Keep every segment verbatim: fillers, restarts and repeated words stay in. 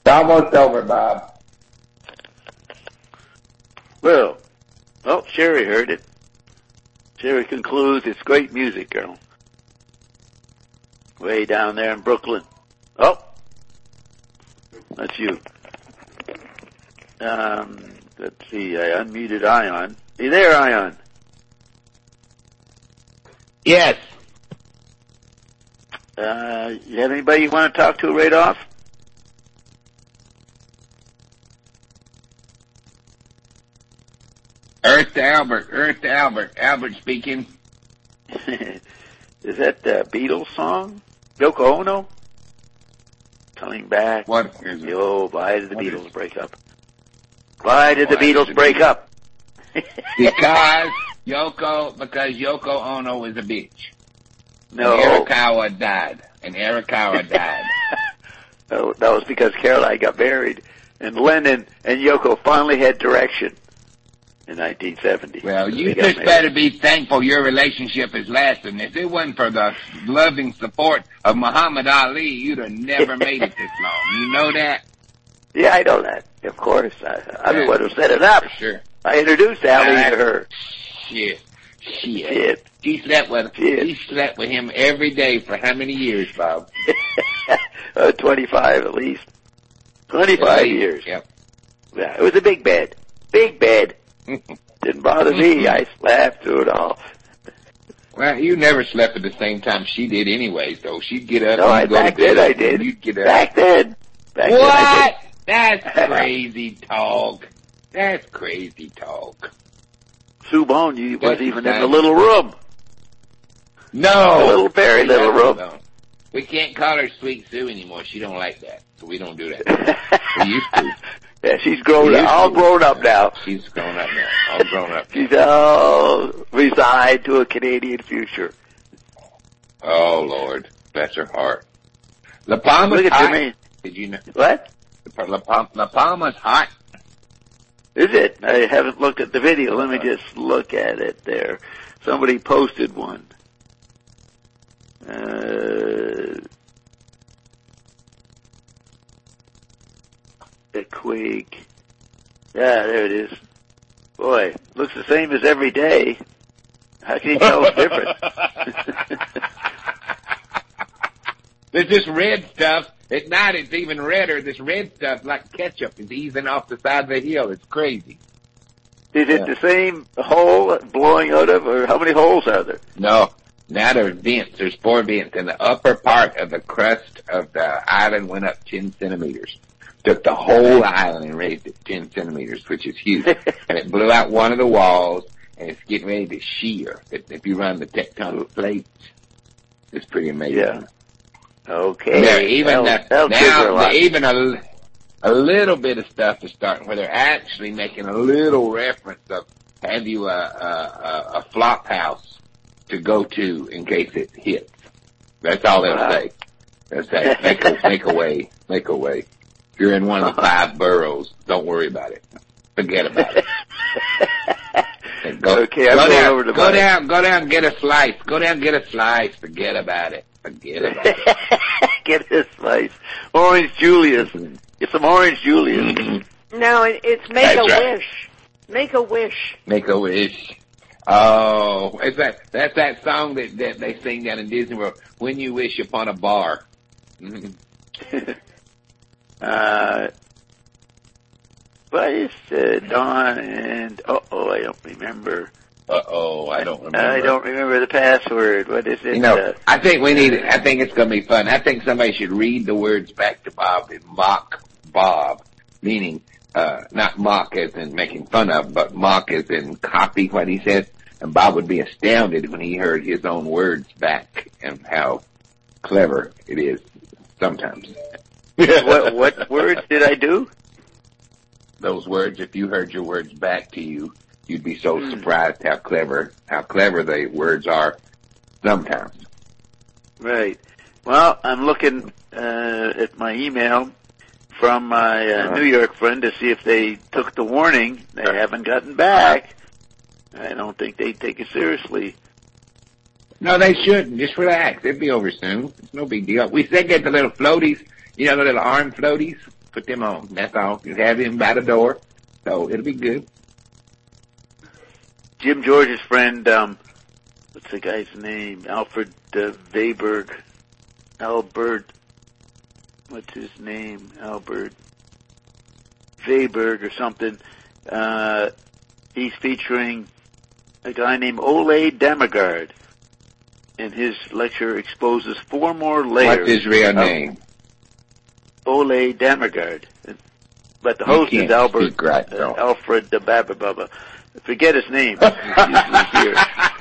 It's almost over, Bob. Well, oh, Sherry heard it. Sherry concludes it's great music, girl. Way down there in Brooklyn. Oh, that's you. Um, let's see, I unmuted Ion. Are you there, Ion? Yes. Uh, you have anybody you want to talk to right off? Earth to Albert, Earth to Albert, Albert speaking. Is that the Beatles song? Yoko Ono? Coming back. What is it? Yo, why did the What Beatles is- break up? Why did the Why Beatles did break the- up? Because Yoko, because Yoko Ono was a bitch. No. And Arakawa died. And Arakawa died. No, that was because Caroline got married, and Lennon and Yoko finally had direction in nineteen seventy. Well, So you they got just married. better be thankful your relationship is lasting. If it wasn't for the loving support of Muhammad Ali, you'd have never made it this long. You know that? Yeah, I know that. Of course. I, I'm the Yeah. one who set it up. For sure. I introduced Ali Uh, to her. Shit. Shit. Shit. She slept with Shit. She slept with him every day for how many years, Bob? uh, twenty-five at least. twenty-five years. Yep. Yeah, it was a big bed. Big bed. Didn't bother me. I laughed through it all. Well, you never slept at the same time she did anyways, though. She'd get up No, and I, you'd go back to bed. then I and did. You'd get up. Back then. Back then I What? That's crazy talk. That's crazy talk. did. Sue Bone you was That's even in the exactly- little room. No. The little, very little room. No. We can't call her Sweet Sue anymore. She don't like that. So we don't do that. We used to. Yeah, she's grown We up, used all to. grown up now. She's grown up now. All grown up. She's all resigned to a Canadian future. Oh, Lord. Bless her heart. La Palma's Look at hot. Jermaine. Did you know? What? La, Palma, La Palma's hot. Is it? I haven't looked at the video. Let me just look at it there. Somebody posted one. Uh, the quake. Yeah, there it is. Boy, looks the same as every day. How can you tell it's different? There's this red stuff. At night it's even redder. This red stuff, like ketchup, is easing off the side of the hill. It's crazy. Is it Yeah. the same hole blowing out of, or how many holes are there? No. Now there's vents. There's four vents. And the upper part of the crust of the island went up ten centimeters. Took the whole island and raised it ten centimeters, which is huge. And it blew out one of the walls, and it's getting ready to shear. If, if you run the tectonic plates, it's pretty amazing. Yeah. Okay. There, even That'll- the, that'll trigger a now, lot. the, even a, a little bit of stuff is starting where they're actually making a little reference of have you a, a, a, a flop house to go to in case it hits. That's all they'll Wow. say. They'll say, make a, make a way, make a way. If you're in one of the five boroughs, don't worry about it. Forget about it. And go, Okay, I'm go going down, over to go my- down, go down, get a slice. Go down, get a slice. Forget about it. Forget about it. Get this slice. Orange Julius. Get some Orange Julius. No, it, it's Make That's a right. Wish. Make a Wish. Make a wish. Oh, it's that, that's that song that, that they sing down in Disney World, When You Wish Upon a Bar. Mhm. uh, what is uh, Dawn and, uh-oh, I don't remember. Uh-oh, I don't remember. I don't remember the password. What is it? You know, uh, I think we need, I think it's going to be fun. I think somebody should read the words back to Bob and mock Bob, meaning, uh, not mock as in making fun of, but mock as in copy what he said. And Bob would be astounded when he heard his own words back and how clever it is sometimes. what, what words did I do? Those words, if you heard your words back to you, you'd be so Hmm. surprised how clever, how clever the words are sometimes. Right. Well, I'm looking uh, at my email from my uh, Uh-huh. New York friend to see if they took the warning. They haven't gotten back. I don't think they take it seriously. No, they shouldn't. Just relax. It'll be over soon. It's no big deal. We still get the little floaties, you know, the little arm floaties. Put them on. That's all. You have him by the door, so it'll be good. Jim George's friend, um, what's the guy's name? Alfred uh, Weberg. Albert, what's his name? Albert Weberg or something. Uh, he's featuring a guy named Ole Dammegard. And his lecture exposes four more layers. What's his real name? Ole Dammegard. But the host is Albert, right, uh, Alfred de Baba Baba. Forget his name. He's here.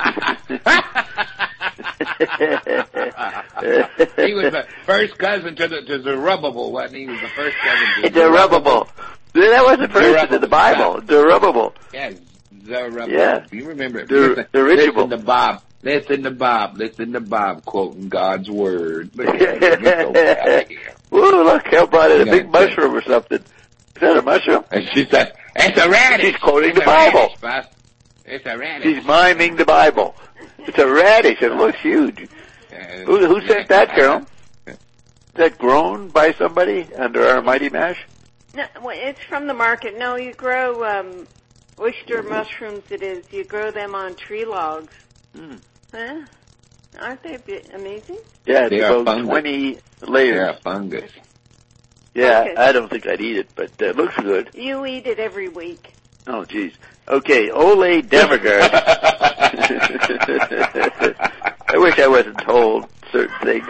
He was the first cousin to the to Zerubbabel, wasn't he? He was the first cousin to Zerubbabel. That was the first in the Bible. Zerubbabel. Yeah, Zerubbabel. Yeah. You remember it. Der, listen, listen to Bob. Listen to Bob. Listen to Bob quoting God's word. Look at him. He's so proud of him. Ooh, look, Cal brought in a You big know, mushroom or something. Is that a mushroom? And she said, it's a radish. She's quoting it's the Bible. Radish, boss. It's a radish. She's miming the Bible. It's a radish. It looks huge. Uh, Who, who sent that, Carol? Yeah. Is that grown by somebody under our Mighty Mash? No, well, it's from the market. No, you grow um, oyster mushrooms. It is. You grow them on tree logs. Mm. Huh? Aren't they bi- amazing? Yeah, They it's are about fungus. twenty They're layers. a fungus. Yeah, Okay. I don't think I'd eat it, but uh, it looks good. You eat it every week. Oh, jeez. Okay, Ole Dammegard. I wish I wasn't told certain things.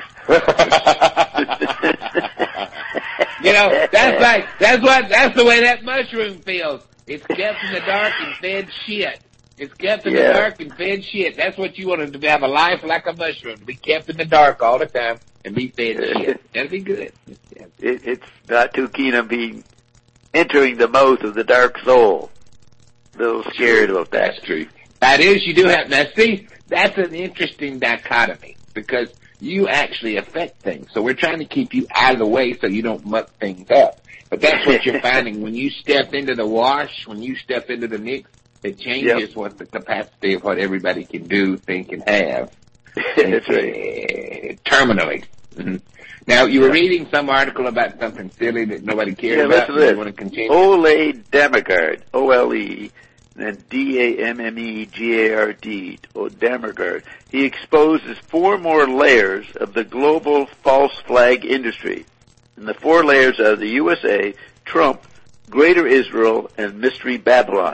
You know, that's like, that's what, that's the way that mushroom feels. It's kept in the dark and fed shit. It's kept in Yeah. the dark and fed shit. That's what you want to have, a life like a mushroom, to be kept in the dark all the time and be fed shit. That'd be good. Yeah. It, it's not too keen on being entering the mouth of the dark soul. A little scared about that. That's true. That is, you do have, now see, that's an interesting dichotomy, because you actually affect things. So we're trying to keep you out of the way so you don't muck things up. But that's what you're finding when you step into the wash, when you step into the mix, it changes Yep. what the capacity of what everybody can do, think, and have. That's right. Uh, terminally. Mm-hmm. Now, you were reading some article about something silly that nobody cared Yeah, about. listen to You this. want to continue? Ole Dammegard, O L E, and then D A M M E G A R D, O Dammegard. He exposes four more layers of the global false flag industry. And the four layers are the U S A, Trump, Greater Israel, and Mystery Babylon.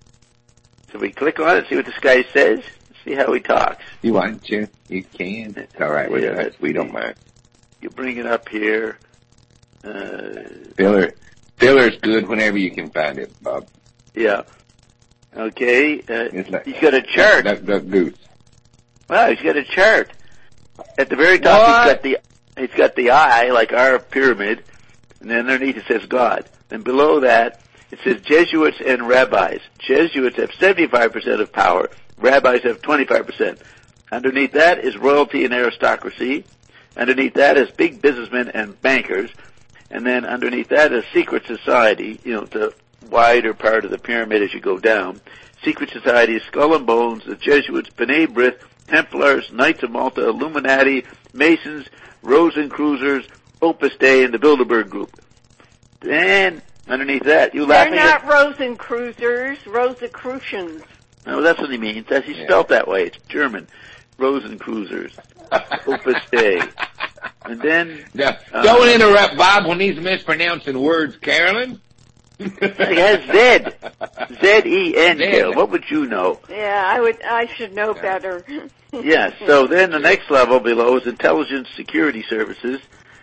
So we click on it, see what this guy says, see how he talks. You want to? You can. It's all right with Yeah, us. We don't mind. You bring it up here. Uh, Filler, filler's good whenever you can find it, Bob. yeah. Okay. Uh, It's like he's got a chart. Duck, duck, goose. Wow, he's got a chart. At the very top, What? he's got the he's got the eye, like our pyramid, and then underneath it says God. And below that, it says Jesuits and rabbis. Jesuits have seventy-five percent of power. Rabbis have twenty-five percent. Underneath that is royalty and aristocracy. Underneath that is big businessmen and bankers. And then underneath that is secret society, you know, the wider part of the pyramid as you go down. Secret society is Skull and Bones, the Jesuits, B'nai B'rith, Templars, Knights of Malta, Illuminati, Masons, Rosencruisers, Opus Dei, and the Bilderberg Group. Then underneath that, you They're laughing not at... Rosicruisers, Rosicrucians. No, that's what he means. That's, he's Yeah. spelled that way. It's German. Rosencruisers, Opus Dei. And then... Now, uh, don't interrupt Bob when he's mispronouncing words, Carolyn. He has Z. Z E N, Zed. Carol. What would you know? Yeah, I would. I should know better. Yes, so then the next level below is intelligence security services,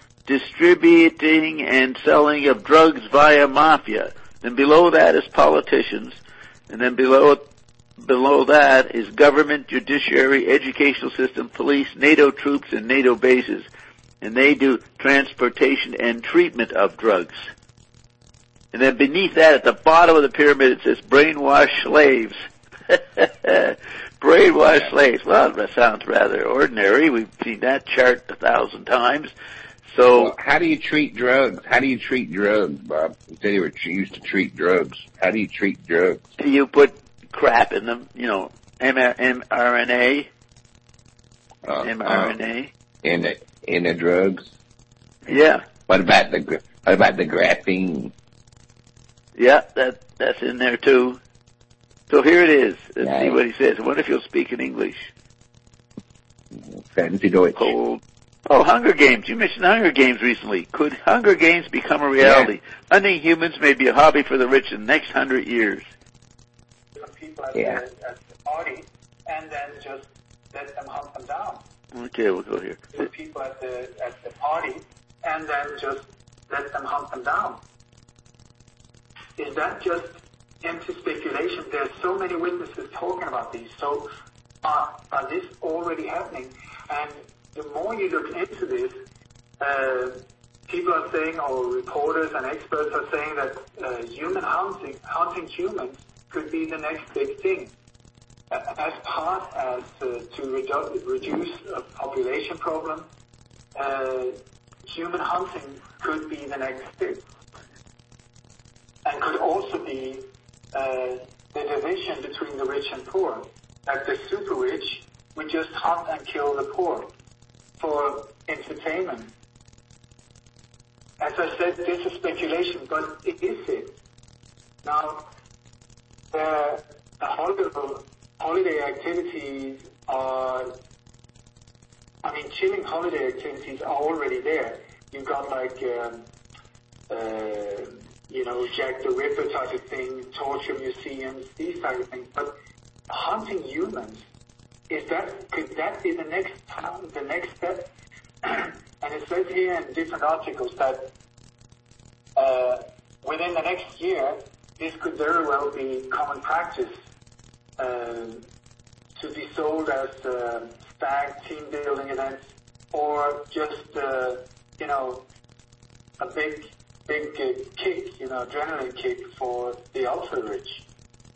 distributing and selling of drugs via mafia. And below that is politicians. And then below below that is government, judiciary, educational system, police, NATO troops, and NATO bases. And they do transportation and treatment of drugs. And then beneath that, at the bottom of the pyramid, it says brainwash slaves. Brainwash slaves. Well, that sounds rather ordinary. We've seen that chart a thousand times. So, Well, how do you treat drugs? How do you treat drugs, Bob? You said you were used to treat drugs. How do you treat drugs? you put crap in them, you know, mRNA, Uh, mRNA. uh, in the in the drugs. Yeah. What about the What about the graphene? Yeah, that that's in there too. So here it is. Let's Nice. see what he says. I wonder if he'll speak in English. Fancy Deutsch. Cold. Oh, Hunger Games. You mentioned Hunger Games recently. Could Hunger Games become a reality? Yeah. Hunting humans may be a hobby for the rich in the next hundred years. People at, Yeah. the, at the party, and then just let them hunt them down. Okay, we'll go here. Put people at the at the party, and then just let them hunt them down. Is that just empty speculation? There's so many witnesses talking about these. So are, are this already happening? And the more you look into this, uh, people are saying, or reporters and experts are saying that uh, human hunting, hunting humans could be the next big thing. Uh, as part as uh, to redu- reduce a population problem, uh, human hunting could be the next thing. And could also be uh, the division between the rich and poor. That the super rich would just hunt and kill the poor for entertainment. As I said, this is speculation, but it is it. Now, the, the holiday, holiday activities are, I mean, chilling holiday activities are already there. You've got like, um, uh, you know, Jack the Ripper type of thing, torture museums, these type of things. But hunting humans, is that, could that be the next the next step? And it says here in different articles that uh, within the next year, this could very well be common practice uh, to be sold as uh, stag team building events, or just uh, you know a big big uh, kick, you know, adrenaline kick for the ultra rich.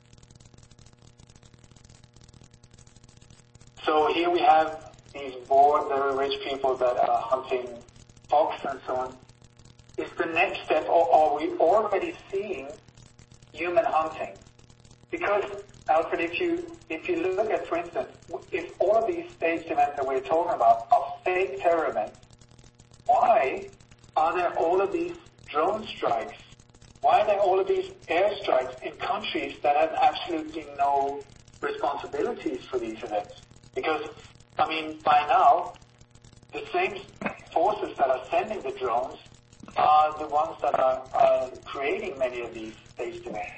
So here we have these bored, very rich people that are hunting fox and so on. Is the next step, or are we already seeing human hunting? Because, Alfred, if you if you look at, for instance, if all of these staged events that we're talking about are fake terror events, why are there all of these drone strikes? Why are there all of these airstrikes in countries that have absolutely no responsibilities for these events? Because, I mean, by now, the same forces that are sending the drones are the ones that are, are creating many of these staged events.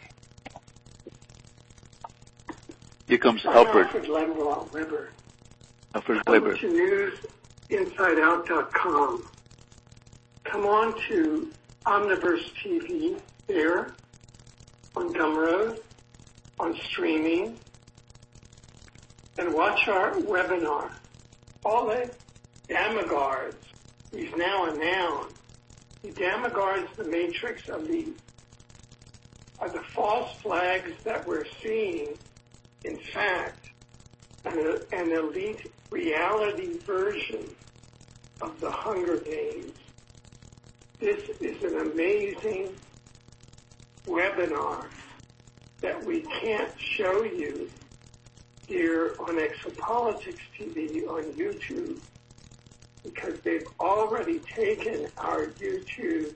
Here comes I'm Alfred. Alfred Lemwell Weber. Alfred Come Weber. to news inside out dot com. Come on to Omniverse T V there, on Gumroad, on streaming, and watch our webinar. Oleg Damagards, he's now a noun. He damagards the matrix of the of the false flags that we're seeing. In fact, an, an elite reality version of the Hunger Games. This is an amazing webinar that we can't show you here on Exopolitics T V on YouTube because they've already taken our YouTube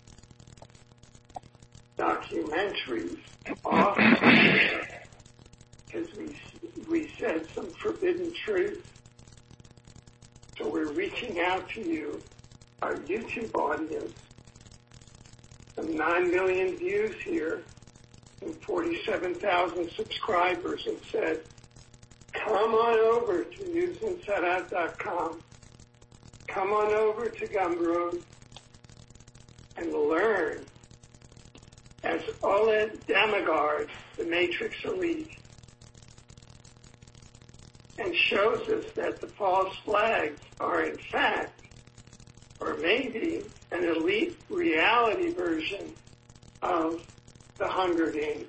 documentaries off because we we said some forbidden truth. So we're reaching out to you, our YouTube audience. Some nine million views here and forty-seven thousand subscribers, and said, come on over to news inside out dot com. Come on over to Gumroad and learn as Oleg Damagard, the Matrix Elite, and shows us that the false flags are in fact, or maybe, an elite reality version of the Hunger Games.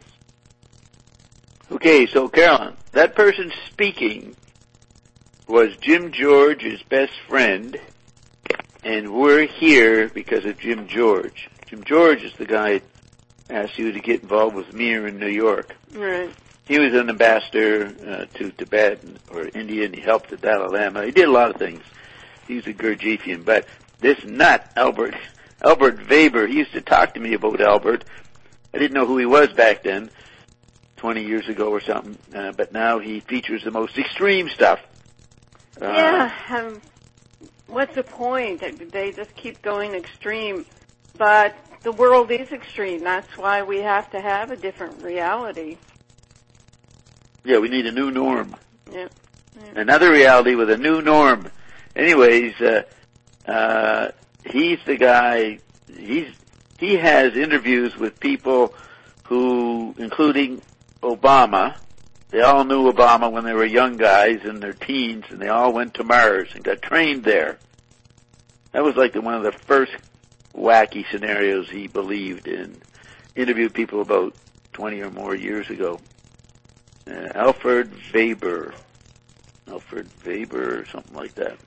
Okay, so Carolyn, that person speaking was Jim George, his best friend, and we're here because of Jim George. Jim George is the guy who asked you to get involved with Mir in New York. Right. He was an ambassador uh, to Tibet or India, and he helped the Dalai Lama. He did a lot of things. He was a Gurdjieffian. But this nut, Albert Albert Weber. He used to talk to me about Albert. I didn't know who he was back then, twenty years ago or something, uh, but now he features the most extreme stuff. Uh, yeah, um, what's the point? They just keep going extreme. But the world is extreme. That's why we have to have a different reality. Yeah, we need a new norm. Yeah. yeah. Another reality with a new norm. Anyways, uh, uh, he's the guy, he's, he has interviews with people who, including Obama. They all knew Obama when they were young guys in their teens, and they all went to Mars and got trained there. That was like the, one of the first wacky scenarios he believed in. Interviewed people about twenty or more years ago. Uh, Alfred Weber. Alfred Weber or something like that.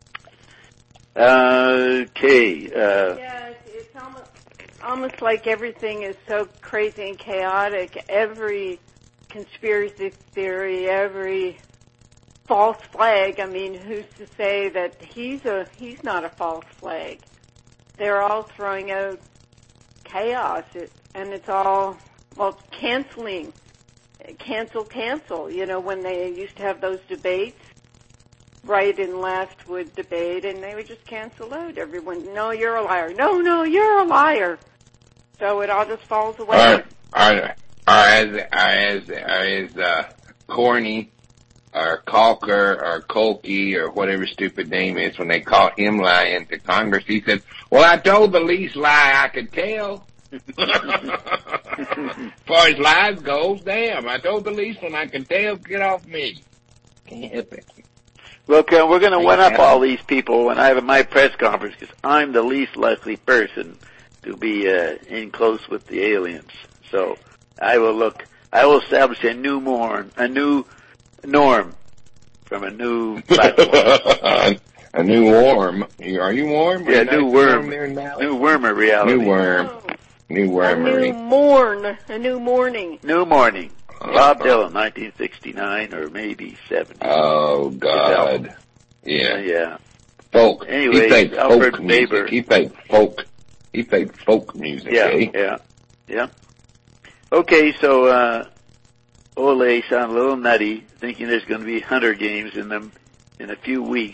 Uh, okay. Uh, yeah, it's, it's almost, almost like everything is so crazy and chaotic. Every conspiracy theory, every false flag. I mean, who's to say that he's a he's not a false flag? They're all throwing out chaos, it, and it's all, well, canceling, cancel, cancel. You know, when they used to have those debates, right and left would debate, and they would just cancel out everyone. No, you're a liar. No, no, you're a liar. So it all just falls away. Are, are, are as, are as, are as, uh, corny, or Calker, or Kolke, or whatever stupid name is, when they caught him lying to Congress, he said, well, I told the least lie I could tell. As far as lies goes, damn, I told the least one I could tell, get off me. Can't help it. Look, uh, we're going to one up all these people when I have my press conference, because I'm the least likely person to be uh, in close with the aliens. So I will look, I will establish a new norm, a new norm from a new platform. A new worm. Are you warm? Yeah, new worm. New wormer reality. New worm. New wormery. A new morn. A new morning. New morning. Bob Dylan, nineteen sixty-nine or maybe seventy. Oh, God. Yeah. Uh, yeah. Folk. Anyway, he played Alfred folk music. Weber. He played folk. He played folk music, Yeah, eh? yeah, yeah. Okay, so, uh, Ole sound a little nutty, thinking there's going to be Hunter Games in them in a few weeks.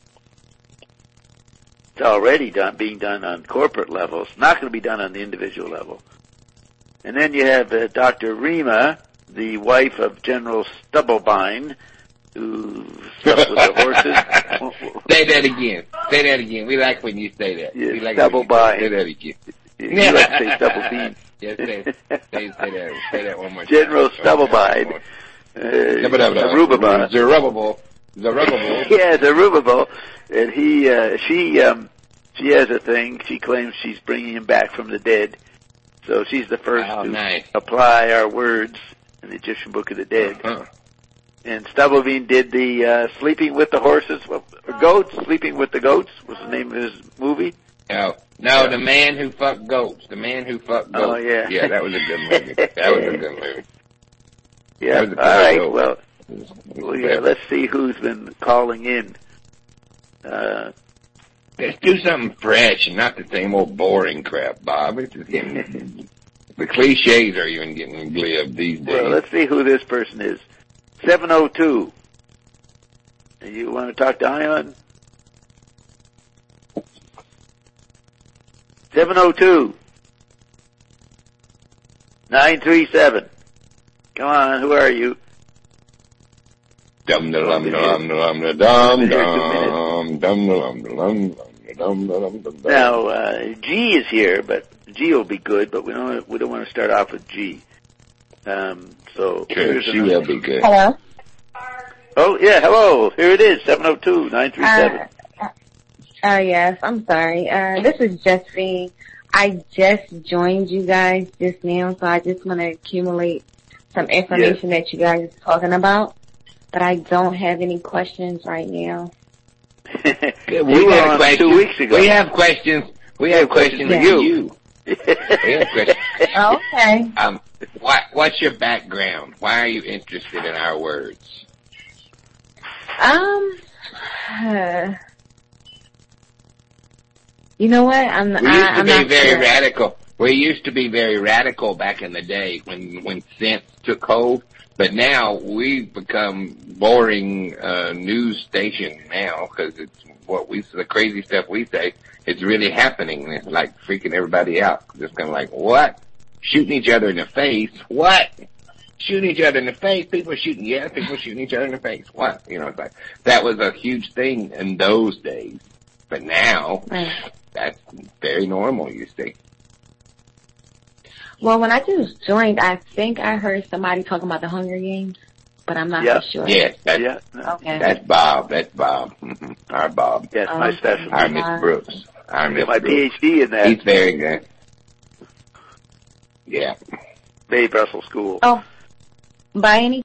It's already done, being done on corporate levels. Not going to be done on the individual level. And then you have uh, Doctor Rima, the wife of General Stubblebine, who slept with the horses. Say that again. Say that again. We like when you say that. Yeah, we like Stubblebine. Say that again. You like to say Stubblebean. Yes, say, say, say that. Say that one more time. General Stubblebine. Uh, Zerubbabel. Zerubbabel. Zerubbabel. Yeah, Zerubbabel. And he, uh, she, um, she has a thing. She claims she's bringing him back from the dead. So she's the first oh, to nice. apply our words in the Egyptian Book of the Dead. Uh-huh. And Stubblebine did the uh, Sleeping with the Horses, or Goats, Sleeping with the Goats was the name of his movie. No, no, yeah. The Man Who Fucked Goats. The Man Who Fucked Goats. Oh, yeah. Yeah, that was a good movie. That was a good movie. Yeah, all right, goat. well, well yeah, let's see who's been calling in. Uh, Let's do something fresh and not the same old boring crap, Bob. It's just getting, the cliches are even getting glib these days. Well, let's see who this person is. seven oh two. You want to talk to Ion? seven oh two. nine three seven. Come on, who are you? Dum dum dum dum dum dum dum dum dum dum dum. Now, uh, G is here, but G will be good, but we don't we don't want to start off with G. Um, so sure, she will be good. Hello. Oh yeah, hello. Here it is, seven oh two nine three seven. Uh, uh, yes, I'm sorry. Uh, this is Josephine. I just joined you guys just now, so I just want to accumulate some information yes. that you guys are talking about. But I don't have any questions right now. we we were on questions. two weeks ago. We have questions. We have questions for you. you. We have questions. Oh, okay. Um, what, what's your background? Why are you interested in our words? Um, uh, You know what? I'm, We used I, to I'm be not very sure. radical. We used to be very radical back in the day when when sense took hold. But now we've become boring uh, news station now because it's what we the crazy stuff we say. It's really happening. And it's like freaking everybody out. Just kind of like, what? Shooting each other in the face? What? Shooting each other in the face? People are shooting, yeah, people are shooting each other in the face. What? You know, it's like, that was a huge thing in those days. But now, Right. that's very normal, you see. Well, when I just joined, I think I heard somebody talking about the Hunger Games, but I'm not Yeah. for sure. Yes, that's, Yeah. No. Okay. that's Bob. That's Bob. Mm-hmm. Our Bob. That's my Okay. specialty. Our Miss Brooks. Our I Miss got my Brooks. PhD in that He's very good. Yeah. Bay Brussels School. Oh, by any